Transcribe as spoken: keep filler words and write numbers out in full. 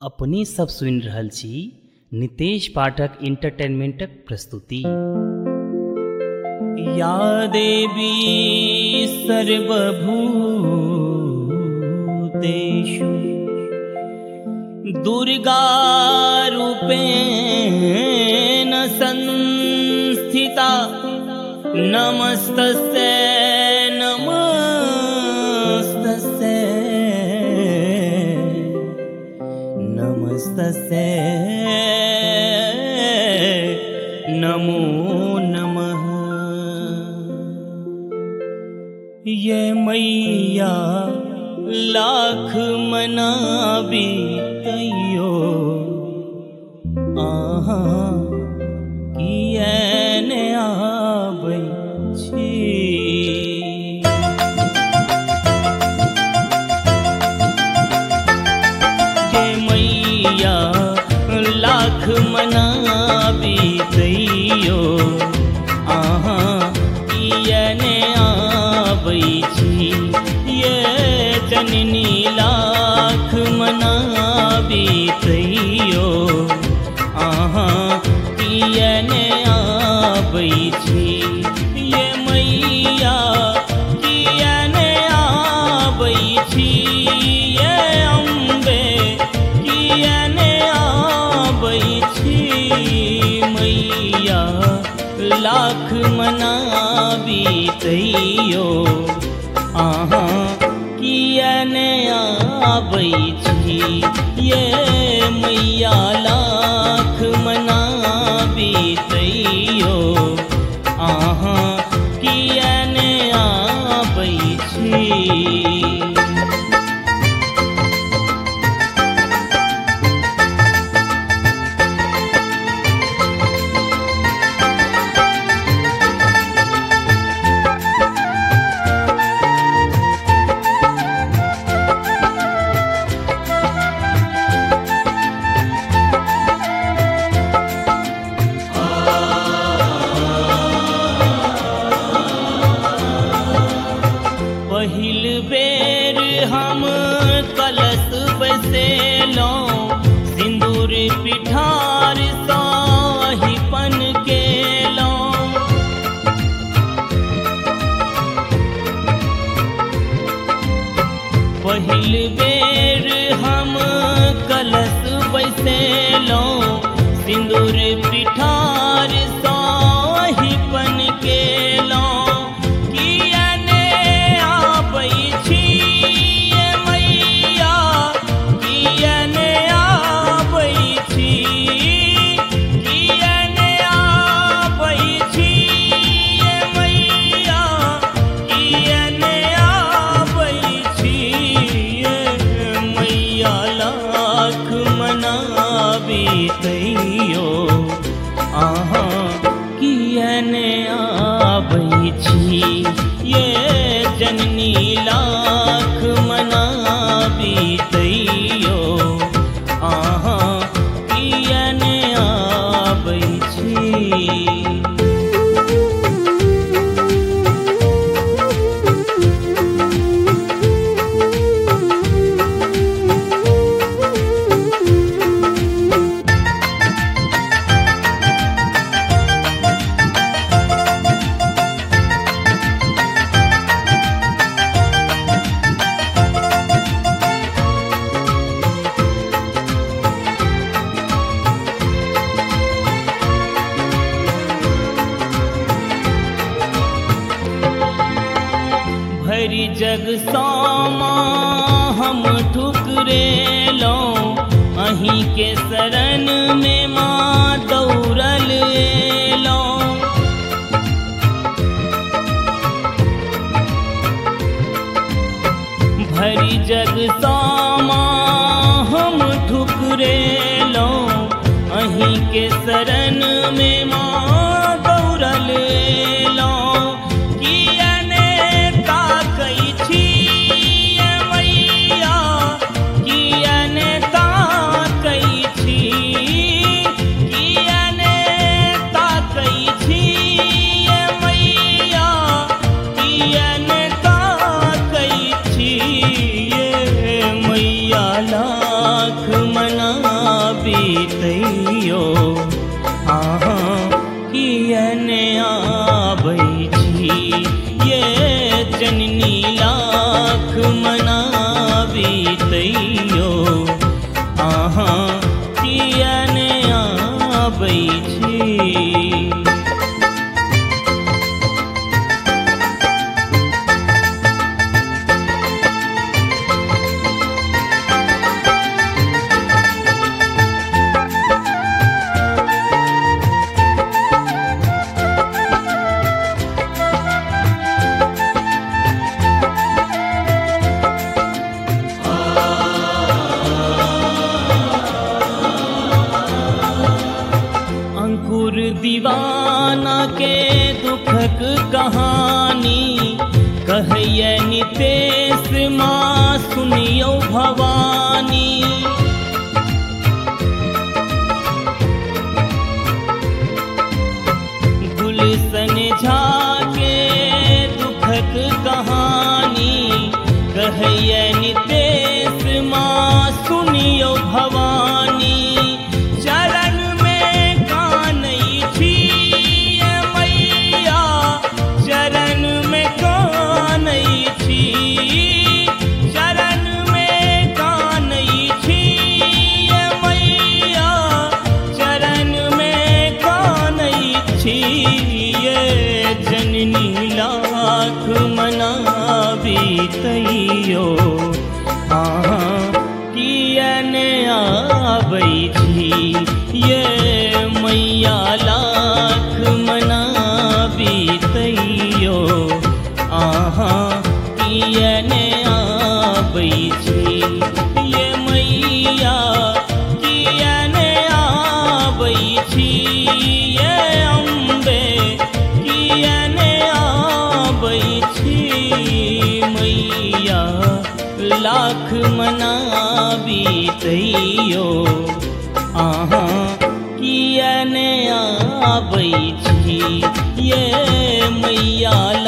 अपनी सब सुनि रहल छी नितेश पाठक इंटरटेनमेंटक प्रस्तुति। या देवी सर्वभूतेषु दुर्गा रूपेण संस्थिता नमस्तस्यै नमस्तस्यै नमस्तस्यै नमो नमः। ये मैया लाख मनाबी तैयो आहाँ कियने आबै छी। ये मैया लाख मनाबी तैयो आहाँ कियने आबै छी। ये जननी लाख मनाबी तैयो आहाँ कियने आबै छी। ये मैया कियने आबै छी। ये अम्बे कियने आबै छी। मैया लाख मनाबी तैयो आहाँ कियने आबै छी। ये मैया लाख मनाबी तैयो आहाँ कियने आबै छी। पहिल बेर हम कलश बैसेलौं सिंदूर पिठार साहिपन केलौं। पहिल बेर हम कलश बैसेलौं सिंदूर पिठार साहिपन केलौं। तैयो आहाँ कियने आबै छी। ये जननी लाख मनाबी तैयो आहाँ कियने आबै छी। भरी जग सामा हम ठुकरेलौं अहीं के शरण में माँ दौड़ल एलौं। भरी जग सामा हम ठुकरेलौं अहीं के शरण में माँ दौड़ल एलौं। लाख मना बीतैयो आहा कियन आबै छी ये जननी लाख मना बीतैयो आहा कियन आबै छी। अंकुर दीवाना के दुखक कहानी कहैया नितेश माँ सुनियो भवानी। गुलशन झा के दुखक कहानी कहैया नितेश माँ सुनियो भवानी। चरण में कानई छी ये मैया चरण में कानई छी चरण में कानई छी ये मैया चरण में कानई छी ये जननी लाख मना बीतैयो आहा कियन आबै छी ये मैया लाख मना बीतैयो आहा कियन आबै छी ये मैया कियन आबै छी ये अम्बे कियन आबै छी मैया लाख मना बीतैयो आहा कियन आबै छी ये मैया